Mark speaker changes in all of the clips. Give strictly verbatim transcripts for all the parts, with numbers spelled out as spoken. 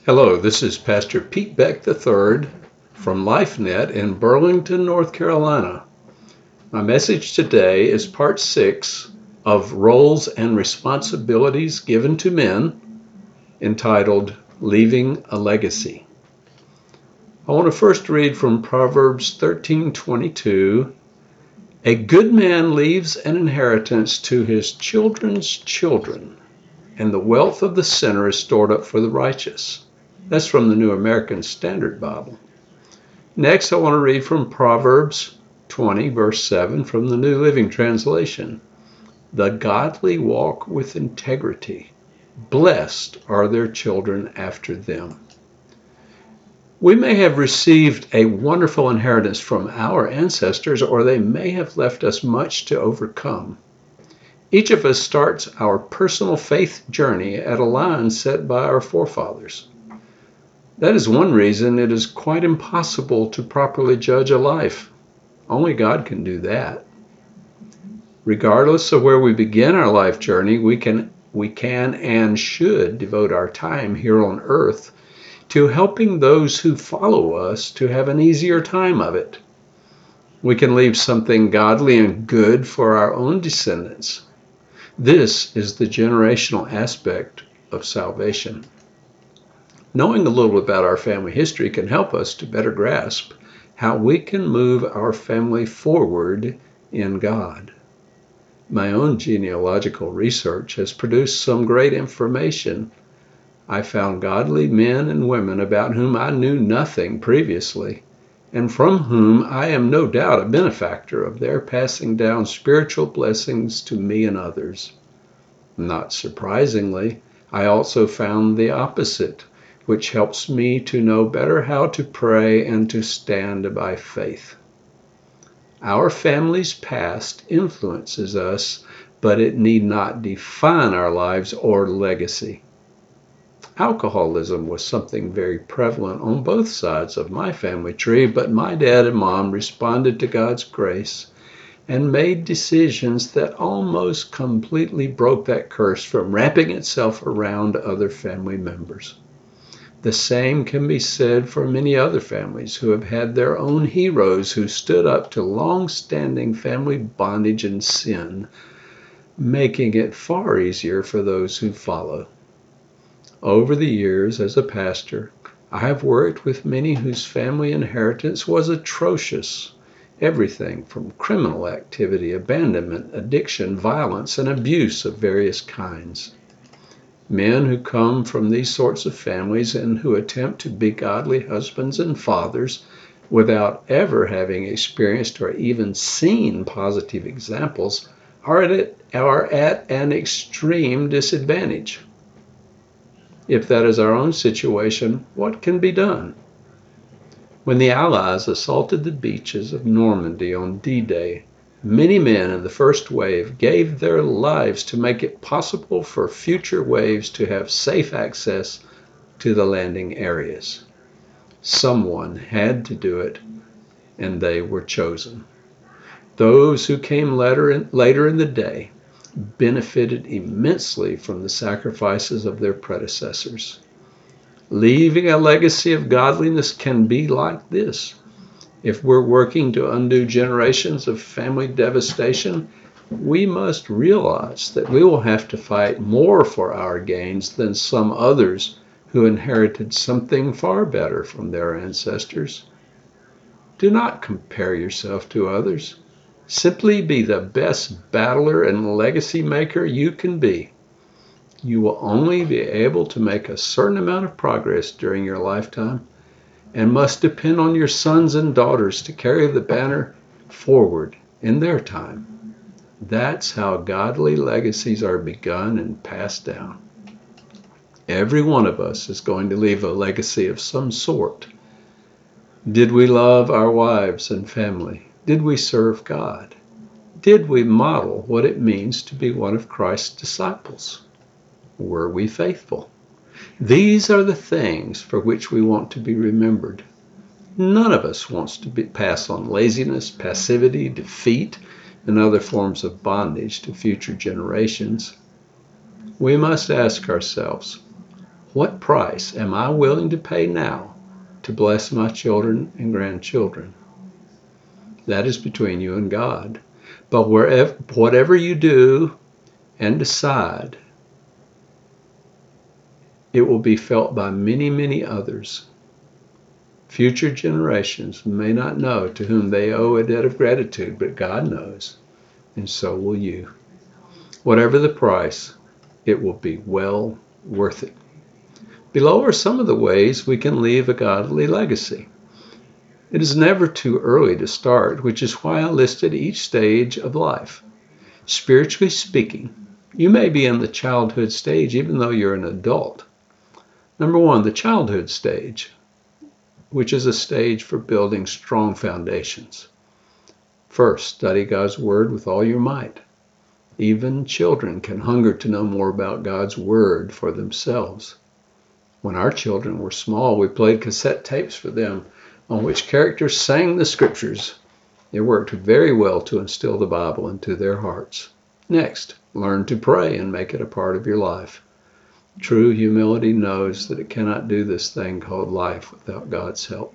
Speaker 1: Hello, this is Pastor Pete Beck the third from LifeNet in Burlington, North Carolina. My message today is part six of Roles and Responsibilities Given to Men, entitled Leaving a Legacy. I want to first read from Proverbs thirteen twenty-two. A good man leaves an inheritance to his children's children, and the wealth of the sinner is stored up for the righteous. That's from the New American Standard Bible. Next, I want to read from Proverbs twenty, verse seven, from the New Living Translation. The godly walk with integrity. Blessed are their children after them. We may have received a wonderful inheritance from our ancestors, or they may have left us much to overcome. Each of us starts our personal faith journey at a line set by our forefathers. That is one reason it is quite impossible to properly judge a life. Only God can do that. Regardless of where we begin our life journey, we can, we can and should devote our time here on earth to helping those who follow us to have an easier time of it. We can leave something godly and good for our own descendants. This is the generational aspect of salvation. Knowing a little about our family history can help us to better grasp how we can move our family forward in God. My own genealogical research has produced some great information. I found godly men and women about whom I knew nothing previously, and from whom I am no doubt a benefactor of their passing down spiritual blessings to me and others. Not surprisingly, I also found the opposite, which helps me to know better how to pray and to stand by faith. Our family's past influences us, but it need not define our lives or legacy. Alcoholism was something very prevalent on both sides of my family tree, but my dad and mom responded to God's grace and made decisions that almost completely broke that curse from wrapping itself around other family members. The same can be said for many other families who have had their own heroes who stood up to long-standing family bondage and sin, making it far easier for those who follow. Over the years as a pastor, I have worked with many whose family inheritance was atrocious. Everything from criminal activity, abandonment, addiction, violence, and abuse of various kinds. Men who come from these sorts of families and who attempt to be godly husbands and fathers without ever having experienced or even seen positive examples are at, are at an extreme disadvantage. If that is our own situation, what can be done? When the Allies assaulted the beaches of Normandy on D-Day, many men in the first wave gave their lives to make it possible for future waves to have safe access to the landing areas. Someone had to do it, and they were chosen. Those who came later in, later in the day benefited immensely from the sacrifices of their predecessors. Leaving a legacy of godliness can be like this. If we're working to undo generations of family devastation, we must realize that we will have to fight more for our gains than some others who inherited something far better from their ancestors. Do not compare yourself to others. Simply be the best battler and legacy maker you can be. You will only be able to make a certain amount of progress during your lifetime and must depend on your sons and daughters to carry the banner forward in their time. That's how godly legacies are begun and passed down. Every one of us is going to leave a legacy of some sort. Did we love our wives and family? Did we serve God? Did we model what it means to be one of Christ's disciples? Were we faithful? These are the things for which we want to be remembered. None of us wants to be, pass on laziness, passivity, defeat, and other forms of bondage to future generations. We must ask ourselves, What price am I willing to pay now to bless my children and grandchildren? That is between you and God. But wherever, whatever you do and decide, it will be felt by many, many others. Future generations may not know to whom they owe a debt of gratitude, but God knows, and so will you. Whatever the price, it will be well worth it. Below are some of the ways we can leave a godly legacy. It is never too early to start, which is why I listed each stage of life. Spiritually speaking, you may be in the childhood stage even though you're an adult. Number one, the childhood stage, which is a stage for building strong foundations. First, study God's Word with all your might. Even children can hunger to know more about God's Word for themselves. When our children were small, we played cassette tapes for them on which characters sang the scriptures. It worked very well to instill the Bible into their hearts. Next, learn to pray and make it a part of your life. True humility knows that it cannot do this thing called life without God's help.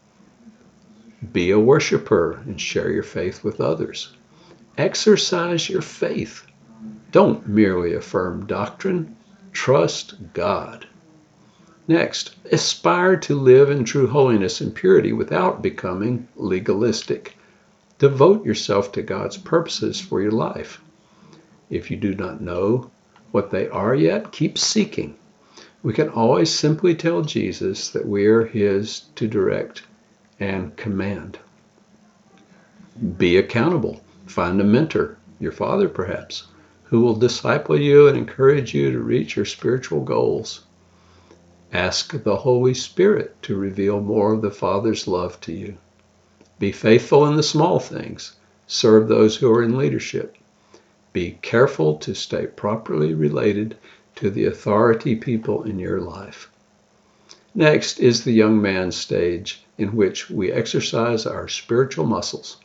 Speaker 1: Be a worshiper and share your faith with others. Exercise your faith. Don't merely affirm doctrine. Trust God. Next, aspire to live in true holiness and purity without becoming legalistic. Devote yourself to God's purposes for your life. If you do not know what they are yet, keep seeking. We can always simply tell Jesus that we are His to direct and command. Be accountable. Find a mentor, your father perhaps, who will disciple you and encourage you to reach your spiritual goals. Ask the Holy Spirit to reveal more of the Father's love to you. Be faithful in the small things. Serve those who are in leadership. Be careful to stay properly related to the authority people in your life. Next is the young man stage, in which we exercise our spiritual muscles.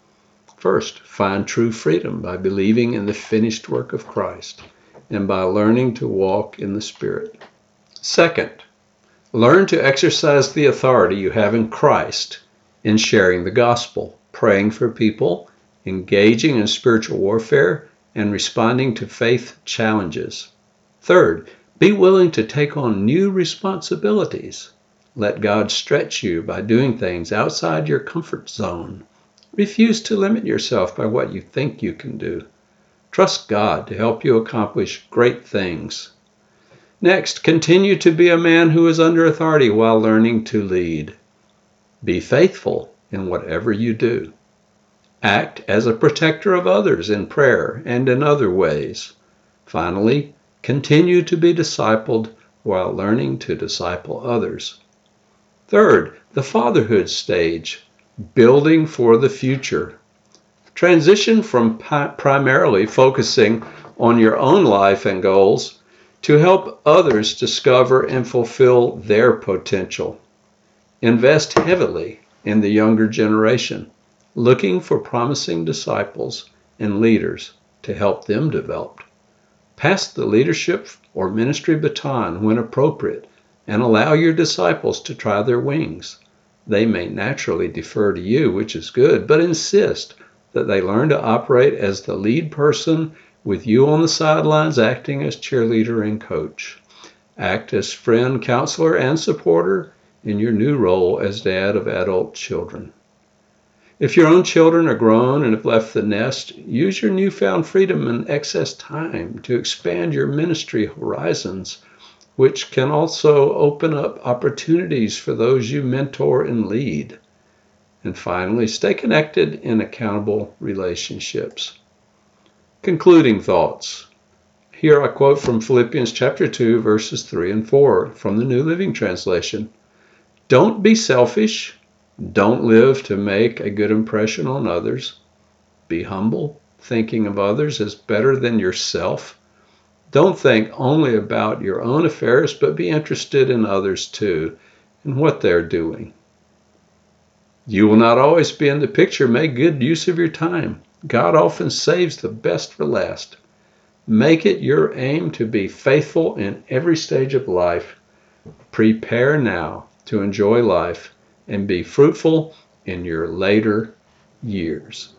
Speaker 1: First, find true freedom by believing in the finished work of Christ and by learning to walk in the Spirit. Second, learn to exercise the authority you have in Christ in sharing the gospel, praying for people, engaging in spiritual warfare, and responding to faith challenges. Third, be willing to take on new responsibilities. Let God stretch you by doing things outside your comfort zone. Refuse to limit yourself by what you think you can do. Trust God to help you accomplish great things. Next, continue to be a man who is under authority while learning to lead. Be faithful in whatever you do. Act as a protector of others in prayer and in other ways. Finally, continue to be discipled while learning to disciple others. Third, the fatherhood stage, building for the future. Transition from pi- primarily focusing on your own life and goals to help others discover and fulfill their potential. Invest heavily in the younger generation, looking for promising disciples and leaders to help them develop. Pass the leadership or ministry baton when appropriate and allow your disciples to try their wings. They may naturally defer to you, which is good, but insist that they learn to operate as the lead person with you on the sidelines acting as cheerleader and coach. Act as friend, counselor, and supporter in your new role as dad of adult children. If your own children are grown and have left the nest, use your newfound freedom and excess time to expand your ministry horizons, which can also open up opportunities for those you mentor and lead. And finally, stay connected in accountable relationships. Concluding thoughts. Here I quote from Philippians chapter two, verses three and four from the New Living Translation. Don't be selfish. Don't live to make a good impression on others. Be humble, thinking of others as better than yourself. Don't think only about your own affairs, but be interested in others too and what they're doing. You will not always be in the picture. Make good use of your time. God often saves the best for last. Make it your aim to be faithful in every stage of life. Prepare now to enjoy life and be fruitful in your later years.